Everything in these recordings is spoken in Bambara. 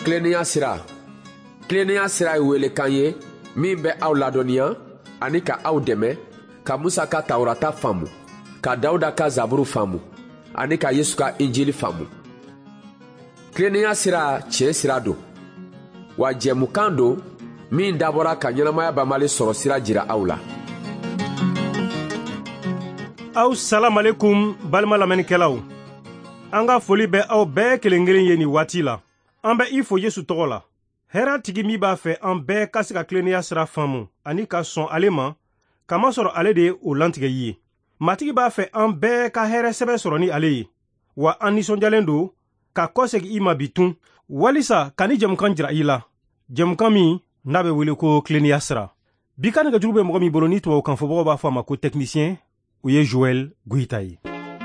Kilennenya sira. Kilennenya sira ye welekan ye min bɛ aw ladɔnniya ani ka aw dɛmɛ ka Musa ka Tawurata faamu, ka Dawuda ka Zaburu faamu ani ka Yesu ka Injili faamu. Kilennenya sira tiɲɛ sira don, wa jɛmukan don min dabɔra ka ɲɛnamaya banbali sɔrɔ sira jira aw la. Aw salam alaikum balima lamɛnnikɛlaw. An ka foli bɛ aw bɛɛ kelen kelen ye ni waati la. An bɛ i fo Yesu tɔgɔ la. Hɛrɛ tigi min b'a fɛ an bɛɛ ka se ka kilennenya sira faamu ani ka sɔn ale ma, kamasɔrɔ ale de ye o lantigɛ ye. Matigi b'a fɛ an bɛɛ ka hɛrɛ sɛbɛ sɔrɔ ni ale ye, wa an nisɔndiyalen don ka kɔsegi i ma bi tun, walisa ka ni jɛmukan jira i la. Jɛmukan min n'a bɛ wele ko kilennenya sira. Bi ka nɛgɛjuru bɛ mɔgɔ min bolo ni tubabukan fɔbagaw b'a fɔ a ma ko technicien, o ye Joel Guita ye.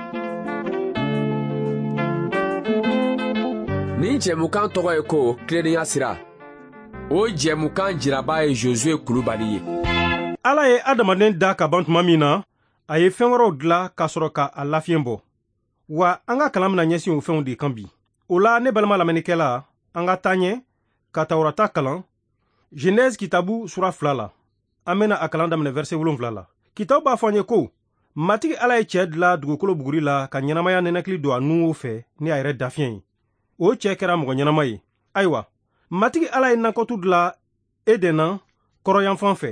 Ni jɛmukan tɔgɔ ye ko kilennenya sira. O jɛmukan jiraba ye Josue Kulubali ye. Ala ye adamaden da ka ban tuma min na, a ye fɛn wɛrɛw dilan ka sɔrɔ ka a lafiɲɛ bɔ. Wa an ka kalan bɛna ɲɛsin o fɛnw de kan bi. O la ne balima lamɛnnikɛla, an ka taa ɲɛ ka Tawurata kalan Genèse kitabu sura 2 la. An bɛna a kalan daminɛ verset 7 la. Kitabu b'a fɔ an ye ko matigi Ala ye cɛ dilan dugukolo buguri la ka ɲɛnamaya nɛnɛkili don a nun fɛ ni a yɛrɛ dafiɲɛ ye. O cɛ kɛra mɔgɔ ɲɛnama ye. Ayiwa, matigi Ala ye nankɔtu dilan Eden na kɔrɔyanfan fɛ.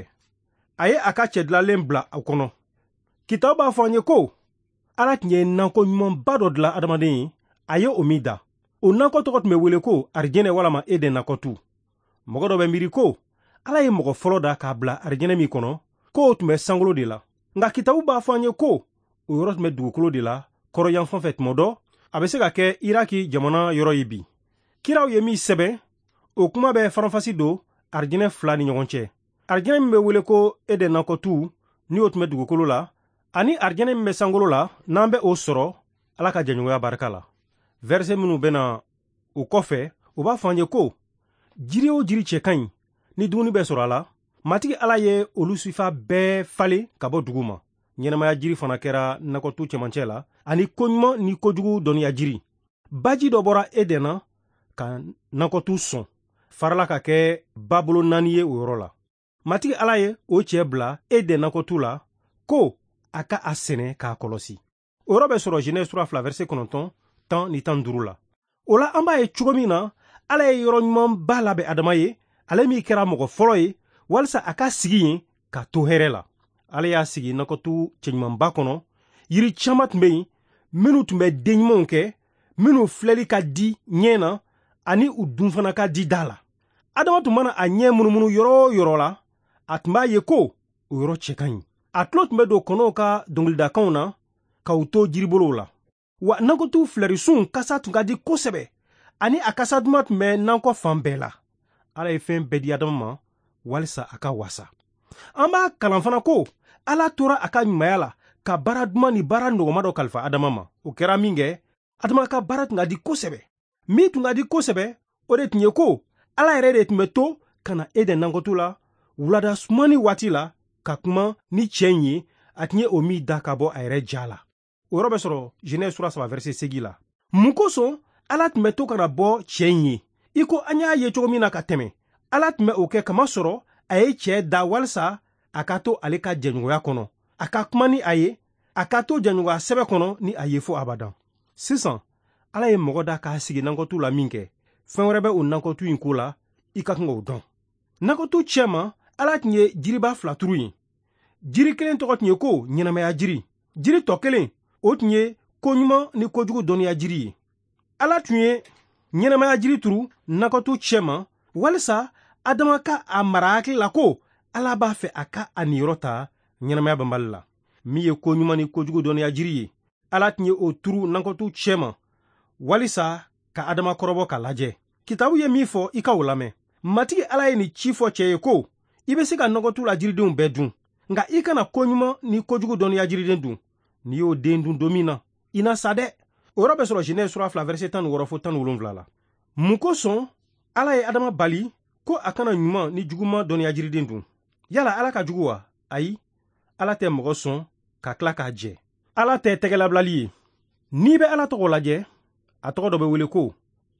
A ye a ka cɛ dilanlen bila a kɔnɔ. Kitabu b'a fɔ an ye ko Ala tun ye nankɔ ɲumanba dɔ dilan adamaden ye, a ye o min da. O nankɔ tɔgɔ tun bɛ wele ko arijɛnɛ walama Eden nankɔtu. Mɔgɔ dɔ bɛ miiri ko Ala ye mɔgɔ fɔlɔ da k'a bila arijɛnɛ min kɔnɔ, ko o tun bɛ sankolo de la. Nka kitabu b'a fɔ an ye ko o yɔrɔ tun bɛ dugukolo de la kɔrɔyanfan fɛ tuma dɔ, a bɛ se ka kɛ Iraki jamana yɔrɔ ye bi. Kiraw ye min sɛbɛn, o kuma bɛ faranfasi don arijɛnɛ 2 ni ɲɔgɔn cɛ. Arijɛnɛ min bɛ wele ko Eden nankɔtu ni o tun bɛ dugukolo la, ani arijɛnɛ min bɛ sankolo la, n'an bɛ o sɔrɔ Ala ka jɛɲɔgɔnya barika la. Verset minnu bɛna o kɔfɛ, o b'a fɔ an ye ko jiri o jiri cɛ ka ɲi ni dumuni bɛ sɔrɔ a la, matigi Ala ye olu sifa bɛɛ falen ka bɔ dugu ma. Ɲɛnamaya jiri fana kɛra nankɔtu cɛmancɛ la, ani koɲuman ni kojugu dɔnniya jiri. Baji dɔ bɔra Eden na ka nankɔtu sɔn, farala ka kɛ babolo 4 ye o yɔrɔ la. Matigi Ala ye o cɛ bila Eden nankɔtu la ko a ka a sɛnɛ k'a kɔlɔsi. O yɔrɔ bɛ sɔrɔ Genèse sura 2 verset 9, 10 ni 15 la. O la an b'a ye cogo min na Ala ye yɔrɔ ɲumanba labɛn Adama ye, ale min kɛra mɔgɔ fɔlɔ ye, walisa a ka sigi yen ka to hɛrɛ la. Ale y'a sigi nankɔtu cɛɲumanba kɔnɔ. Yiri caman tun bɛ yen minnu tun bɛ den ɲumanw kɛ, minnu filɛli ka di ɲɛ na, ani u dun fana ka di da la. Adama tun mana a ɲɛ munumunu yɔrɔ o yɔrɔ la, a tun b'a ye ko o yɔrɔ cɛ ka ɲi. A tulo tun bɛ don kɔnɔw ka dɔnkilidakanw na ka u to jiribolow la. Wa nankɔtu filɛrisun kasa tun ka di kosɛbɛ, ani a kasa duman tun bɛ nankɔ fan bɛɛ la. Ala ye fɛn bɛɛ di Adama ma walisa a ka wasa. An b'a kalan fana ko Ala tora a ka ɲumanya la ka baara duman ni baara nɔgɔma dɔ kalifa Adama ma. O kɛra min kɛ, Adama ka baara tun ka di kosɛbɛ. Min tun ka di kosɛbɛ, o de tun ye ko Ala yɛrɛ de tun bɛ to ka na Eden nankɔtu la wulada sumani waati la ka kuma ni cɛ in ye, a tun ye o min da ka bɔ a yɛrɛ ja la. O yɔrɔ bɛ sɔrɔ Genèse sura 3 verset 8 la. Mun kosɔn Ala tun bɛ to ka na bɔ cɛ in ye? I ko an y'a ye cogo min na ka tɛmɛ. Ala tun bɛ o kɛ kamasɔrɔ a ye cɛ da walisa a ka to ale ka jɛɲɔgɔnya kɔnɔ, a ka kuma ni a ye, a ka to jɛɲɔgɔnya sɛbɛ kɔnɔ ni a ye fo abadan. Sisan Ala ye mɔgɔ da k'a sigi nankɔtu la min kɛ, fɛn wɛrɛ bɛ o nankɔtu in ko la, i ka kan k'o dɔn. Nankɔtu cɛ ma Ala tun ye jiriba 2 turu yen. Jiri kelen tɔgɔ tun ye ko ɲɛnamaya jiri. Jiri tɔ kelen, o tun ye koɲuman ni kojugu dɔnniya jiri ye. Ala tun ye ɲɛnamaya jiri turu nankɔtu cɛ ma walisa Adama ka a mara hakili la ko Ala b'a fɛ a ka a niyɔrɔ ta ɲɛnamaya banbali la. Min ye koɲuman ni kojugu dɔnniya jiri ye, Ala tun ye o turu nankɔtu cɛ ma walisa ka Adama kɔrɔbɔ ka lajɛ. Kitabu ye min fɔ i ka o lamɛn. Matigi Ala ye nin ci fɔ cɛ ye ko i bɛ se ka nankɔtu la jiridenw bɛɛ dun, nka i kana koɲuman ni kojugu dɔnniya jiriden dun. N'i y'o den dun don min na, i na sa dɛ. O yɔrɔ bɛ sɔrɔ Genèse sura 2 verset 16 fo 17 la. Mun kosɔn Ala ye Adama bali ko a kana ɲuman ni juguman dɔnniya jiriden dun? Yala Ala ka jugu wa? Ayi, Ala tɛ mɔgɔ sɔn ka tila k'a jɛ. Ala tɛ tɛgɛlabilali ye. N'i bɛ Ala tɔgɔ lajɛ, a tɔgɔ dɔ bɛ wele ko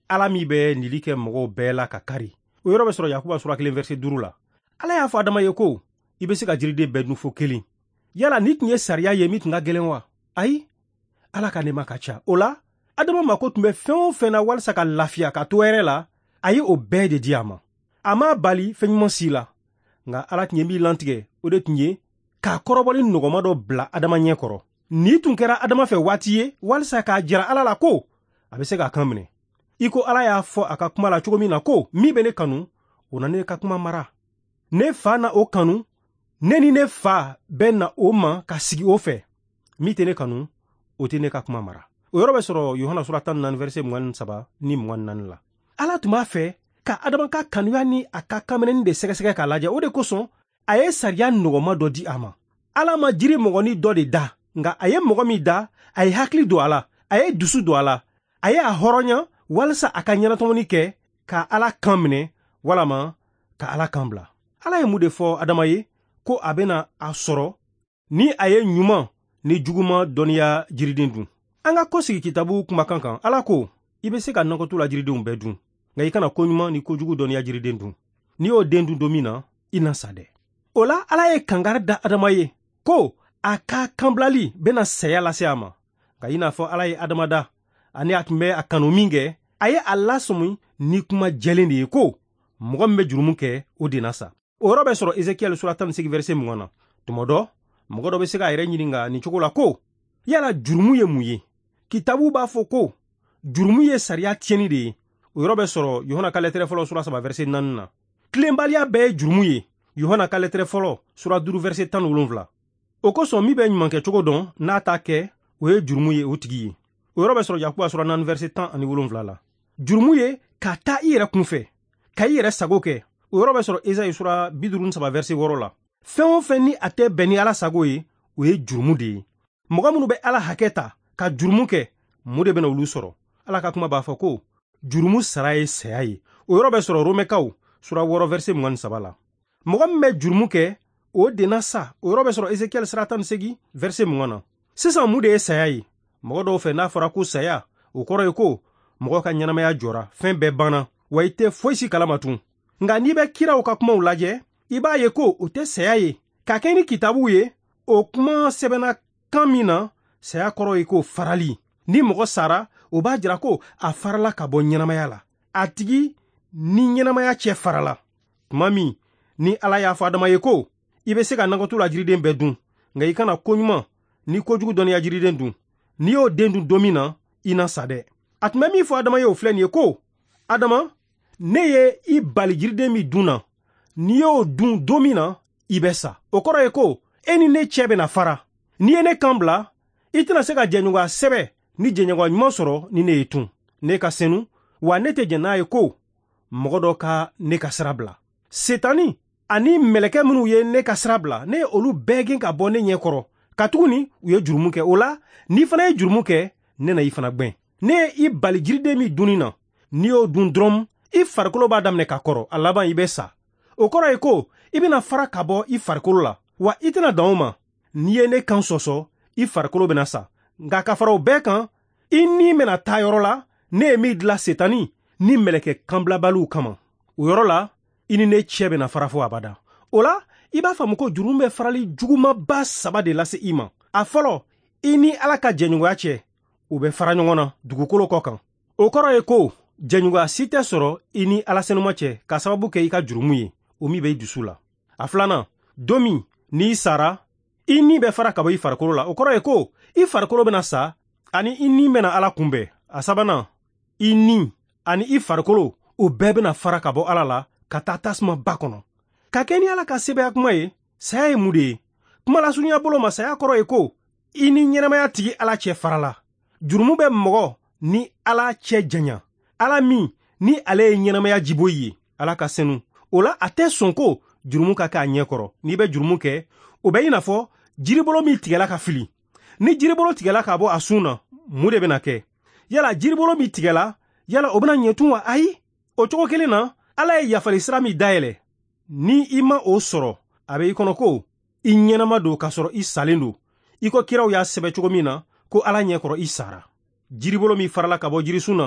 ala mi be nili kɛ mɔgɔw bɛɛ la ka kari. O yɔrɔ bɛ sɔrɔ Yakuba sura 1 verset 5 la. Ala y'a fɔ Adama ye ko i bɛ se ka jiriden bɛɛ dun fo kelen. Yala ni tun ye sariya ye min tun ka gɛlɛn wa? Ayi, ala ka nɛɛma ka ca. O la Adama mako tun bɛ fɛn o fɛn na walasa ka lafiya ka to hɛrɛ la, a ye o bɛɛ de di a ma. A m'a bali fɛn ɲuman si la, nka ala tun ye min lantigɛ o de tun ye k'a kɔrɔbɔli nɔgɔma dɔ bila Adama ɲɛ kɔrɔ. Ni tun kɛra Adama fɛ waati ye walasa k'a jira ala la ko a bɛ se k'a kan minɛ. I ko ala y'a fɔ a ka kuma la cogo min na ko min bɛ ne kanu o na ne ka kuma mara. Ne fa na o kanu, ne ni ne fa bɛ na o ma ka sigi o fɛ. Min tɛ ne kanu o tɛ ne ka kuma mara. O yɔrɔ bɛ sɔrɔ Yohana sura 14 verset 23 ni 24 la. Ala tun b'a fɛ ka Adama ka kanuya ni a ka kanminɛni de sɛgɛsɛgɛ k'a lajɛ. O de kosɔn a ye sariya nɔgɔma dɔ di a ma. Ala ma jiri mɔgɔni dɔ de da, nka a ye mɔgɔ min da, a ye hakili don a la, a ye dusu don a la, a ye a hɔrɔnya walasa a ka ɲɛnatɔmɔni kɛ ka ala kan minɛ walama ka ala kan bila. Ala ye mun de fɔ Adama ye ko a bɛna a sɔrɔ ni a ye ɲuman ni juguman dɔnniya jiriden dun. An ka kɔsigi kitabu kumakan kan, ala ko i bɛ se ka nɔgɔtu la jiridenw bɛɛ dun, nka i kana koɲuman ni kojugu dɔnniya jiriden dun. N'i y'o den dun don min na, i na sa dɛ. O la ala ye kangari da Adama ye ko a ka kanbilali bɛna saya lase a ma. Nka i n'a fɔ ala ye Adama da ani a tun bɛ a kanu min kɛ, a ye a lasɔmi ni kuma jɛlen de ye ko mɔgɔ min bɛ jurumu kɛ o de na sa. O yɔrɔ bɛ sɔrɔ Ezekiel sura 18 verset 20 na. Tuma dɔ mɔgɔ dɔ bɛ se k'a yɛrɛ ɲininka nin cogo la ko yala jurumu ye mun ye? Kitabu b'a fɔ ko jurumu ye sariya tiɲɛni de ye. O yɔrɔ bɛ sɔrɔ Yohana ka lettre fɔlɔ sura 3 verset 4 na. Tilenbaliya bɛɛ ye jurumu ye. Yohana ka lettre fɔlɔ sura 5 verset 17. O kosɔn min bɛ ɲuman kɛ cogo dɔn n'a t'a kɛ o ye jurumu ye o tigi ye. O yɔrɔ bɛ sɔrɔ Yakuba sura 4 verset 17 la. Jurumu ye ka taa i yɛrɛ kunfɛ, ka i yɛrɛ sago kɛ. O yɔrɔ bɛ sɔrɔ Esayi sura 53 verset 6 la. Fɛn o fɛn ni a tɛ bɛn ni ala sago ye, o ye jurumu de ye. Mɔgɔ minnu bɛ ala hakɛ ta ka jurumu kɛ, mun de bɛna olu sɔrɔ? Ala ka kuma b'a fɔ ko jurumu sara ye saya ye. O yɔrɔ bɛ sɔrɔ Romɛkaw sura 6 verset 23 la. Mɔgɔ min bɛ jurumu kɛ, o de na sa. O yɔrɔ bɛ sɔrɔ Ezekiel sura 18 verset 20 na. Sisan mun de ye saya ye? Mɔgɔ dɔw fɛ n'a fɔra ko saya, o kɔrɔ ye ko mɔgɔ ka ɲɛnamaya jɔra, fɛn bɛɛ banna, wa i tɛ foyi si kalama tun. Nka n'i bɛ kiraw ka kumaw lajɛ, i b'a ye ko o tɛ saya ye. Ka kɛ ni kitabu ye, o kuma sɛbɛnna kan min na, saya kɔrɔ ye ko farali. Ni mɔgɔ sara, o b'a jira ko a farala ka bɔ ɲɛnamaya la. A tigi ni ɲɛnamaya cɛ farala. Tuma min ni ala y'a fɔ Adama ye ko i bɛ se ka nɔgɔtu la jiriden bɛɛ dun, nka i kana koɲuman ni kojugu dɔnniya jiriden dun. N'i y'o den dun don min na, i na sa dɛ. A tun bɛ min fɔ Adama ye o filɛ nin ye ko Adama, ne ye i bali jiriden min dun na, n'i y'o dun don min na, i bɛ sa. O kɔrɔ ye ko e ni ne cɛ bɛna fara. N'i ye ne kan bila, i tɛna se ka jɛɲɔgɔnya sɛbɛ ni jɛɲɔgɔnya ɲuman sɔrɔ ni ne ye tun. Ne ka senu, wa ne tɛ jɛn n'a ye ko mɔgɔ dɔ ka ne ka sira bila. Setani ani mɛlɛkɛ minnu ye ne ka sira bila, ne ye olu bɛɛ gɛn ka bɔ ne ɲɛ kɔrɔ. Ka tuguni u ye jurumu kɛ. O la n'i fana ye jurumu kɛ, ne na i fana gwɛn. Ne ye i bali jiriden min dunni na, n'i y'o dun dɔrɔn i farikolo b'a daminɛ ka kɔrɔ, a laban i bɛ sa. O kɔrɔ ye ko i bɛna fara ka bɔ i farikolo la, wa i tɛna dan o ma. N'i ye ne kan sɔsɔ, i farikolo bɛna sa. Nka ka fara o bɛɛ kan, i ni bɛna taa yɔrɔ la, ne ye min dilan Setani ni mɛlɛkɛ kanbilabaliw kama. O yɔrɔ la, i ni ne cɛ bɛna fara fo abada. O la, i b'a faamu ko jurumu bɛ farali jugumaba 3 de lase i ma. A fɔlɔ, i ni ala ka jɛɲɔgɔnya cɛ, u bɛ fara ɲɔgɔn na dugukolo kɔ kan. O kɔrɔ ye ko jɛɲɔgɔnya si tɛ sɔrɔ i ni ala senuma cɛ ka sababu kɛ i ka jurumu ye, o min bɛ i dusu la. A filanan, don min n'i sara, i ni bɛ fara ka bɔ i farikolo la. O kɔrɔ ye ko i farikolo bɛna sa ani i ni bɛna ala kunbɛn. A sabanan, i ni ani i farikolo o bɛɛ bɛna fara ka bɔ ala la ka taa tasuma ba kɔnɔ. Ka kɛ ni ala ka sɛbɛya kuma ye, saya ye mun de ye? Kuma lasurunya bolo ma, saya kɔrɔ ye ko i ni ɲɛnamaya tigi ala cɛ farala. Jurumu bɛ mɔgɔ ni ala cɛ janya. Ala min ni ale ye ɲɛnamaya jibo ye, ala ka senu. O la a tɛ sɔn ko jurumu ka kɛ a ɲɛ kɔrɔ. N'i bɛ jurumu kɛ, o bɛ i n'a fɔ jiribolo min tigɛla ka fili. Ni jiribolo tigɛla ka bɔ a sun na, mun de bɛna kɛ? Yala jiribolo min tigɛla, yala o bɛna ɲɛ tun wa? Ayi. O cogo kelen na, ala ye yafali sira min dayɛlɛ. Ni i ma o sɔrɔ, a bɛ i kɔnɔ ko i ɲɛnama don k'a sɔrɔ i salen don. I ko kiraw y'a sɛbɛ cogo min na, ko ala ɲɛ kɔrɔ i sara. Jiribolo min farala ka bɔ jirisun na,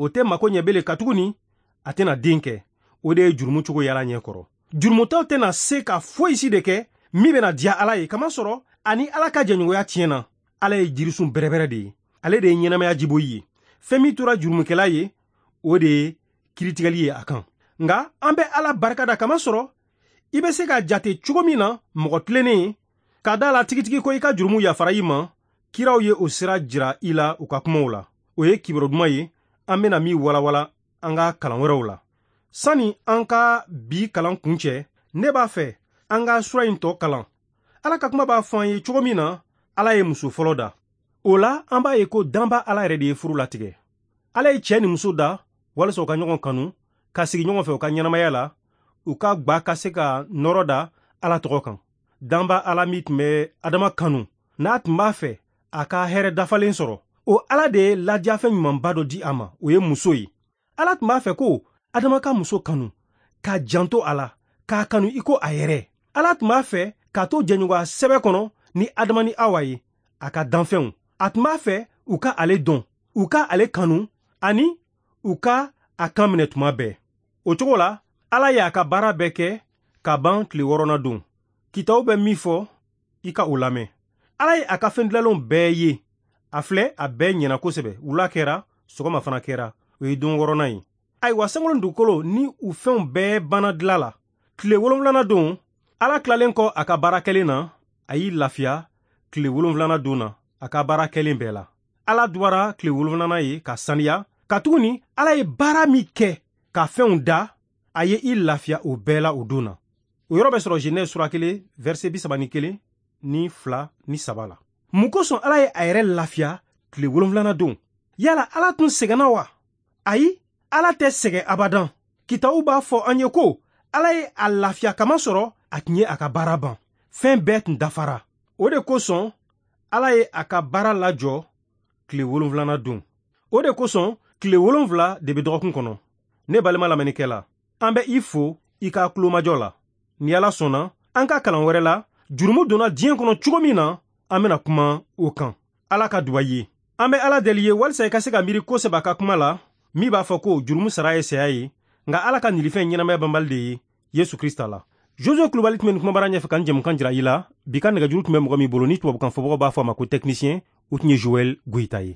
o tɛ mako ɲɛbele ka tuguni a tɛna den kɛ. O de ye jurumu cogo yala ɲɛ kɔrɔ. Jurumutaw tɛna se ka foyisi de kɛ min bɛna diya Ala ye, kamasɔrɔ ani Ala ka jɛɲɔgɔnya tiɲɛna. Ala ye jirisun bɛrɛbɛrɛ de ye. Ale de ye ɲɛnamaya jiboyi ye. Fɛn min tora jurumukɛla ye, o de ye kiritigɛli ye a kan. Nga an bɛ Ala barikada kamasɔrɔ i bɛ se ka jate cogo min na mɔgɔ tilennen ka da la tigitigi ko i ka jurumu yafara i ma, kiraw ye o sira jira i la u ka kumaw la. O ye kibaro duman ye, an bɛna min walawala an ka kalan wɛrɛw la. Sani an ka bi kalan kun cɛ, ne b'a fɛ an ka sura in tɔ kalan. Ala ka kuma b'a fɔ an ye cogo min na Ala ye muso fɔlɔ da. O la an b'a ye ko danba Ala yɛrɛ de ye furu latigɛ. Ala ye cɛ ni muso da walasa u ka ɲɔgɔn kanu, ka sigi ɲɔgɔn fɛ u ka ɲɛnamaya la, u ka gba ka se ka nɔrɔ da Ala tɔgɔ kan. Danba Ala min tun bɛ Adama kanu, n'a tun b'a fɛ a ka hɛrɛ dafalen sɔrɔ, o Ala de ye ladiyafɛn ɲumanba dɔ di a ma, o ye muso ye. Ala tun b'a fɛ ko Adama ka muso kanu, ka janto a la, k'a kanu i ko a yɛrɛ. Ala tun b'a fɛ k'a to jɛɲɔgɔnya sɛbɛ kɔnɔ ni Adama ni Awa ye, a ka danfɛnw. A tun b'a fɛ u ka ale dɔn, u ka ale kanu, ani u ka a kan minɛ tuma bɛɛ. O cogo la, Ala ye a ka baara bɛɛ kɛ ka ban tile 6nan don. Kitabu bɛ min fɔ, i ka o lamɛn. Ala ye a ka fɛndilanenw bɛɛ ye. A filɛ, a bɛɛ ɲɛna kosɛbɛ. Wula kɛra, sɔgɔma fana kɛra. O ye don 6nan ye. Ayiwa, sankolo dugukolo ni u fɛnw bɛɛ banna dilan la. Tile 7nan don, Ala tilalen kɔ a ka baara kɛlen na, a y'i lafiya tile 7nan don na a ka baara kɛlen bɛɛ la. Ala dubara tile 7nan ye ka saniya, ka tuguni Ala ye baara min kɛ ka fɛnw da, a ye i lafiya o bɛɛ la o don na. O yɔrɔ bɛ sɔrɔ Genèse sura 1 verset 31 ni 2 ni 3 la. Mun kosɔn Ala ye a yɛrɛ lafiya tile 7nan don? Yala Ala tun sɛgɛnna wa? Ayi, Ala tɛ sɛgɛn abadan. Kitabu b'a fɔ an ye ko Ala ye a lafiya kamasɔrɔ a tun ye a ka baara ban. Fɛn bɛɛ tun dafara. O de kosɔn Ala ye a ka baara lajɔ tile 7nan don. O de kosɔn tile 7 de bɛ dɔgɔkun kɔnɔ. Ne balima lamɛnnikɛla, an bɛ i fo i ka kulomajɔ la. Ni Ala sɔnna, an ka kalan wɛrɛ la, jurumu donna diɲɛ kɔnɔ cogo min na, an bɛna kuma o kan. Ala ka duwawu ye. An bɛ Ala deli ye walisa i ka se ka miiri kosɛbɛ a ka kuma la, min b'a fɔ ko jurumu sara ye saya ye, nka Ala ka nilifɛn ɲɛnamaya banbali de ye Yesu Krista la. Josué Kulubali tun bɛ nin kumabara ɲɛfɛ ka n jɛmukan jira i la. Bi ka nɛgɛjuru tun bɛ mɔgɔ min bolo ni tubabukan fɔbagaw b'a fɔ a ma ko technicien, o tun ye Joël Goyita ye.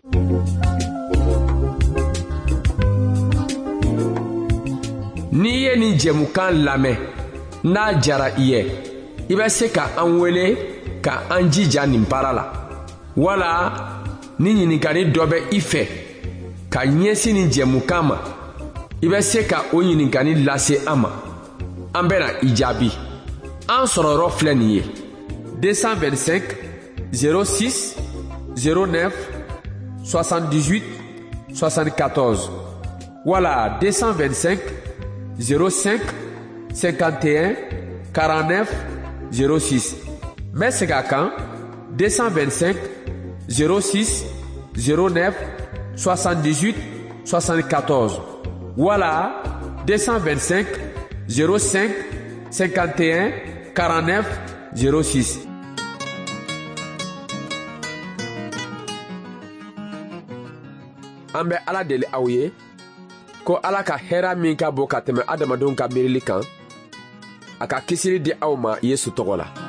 N'i ye nin jɛmukan lamɛn, n'a jara i ye, i bɛ se ka an wele ka an jija nin baara la. Wala ni ɲininkali dɔ bɛ i fɛ ka ɲɛsin nin jɛmukan ma, i bɛ se ka o ɲininkali lase an ma. An bɛna i jaabi. An sɔrɔyɔrɔ filɛ nin ye: 225 06 09 78 74 wala 225 05 51 49 06. N bɛ segin a kan: 225 06 09 78 74 wala 225 05 51 49 06. An bɛ Ala deli aw ye ko Ala ka hɛra min ka bon ka tɛmɛ adamadenw ka miirili kan, a ka kisili di aw ma Yesu tɔgɔ la.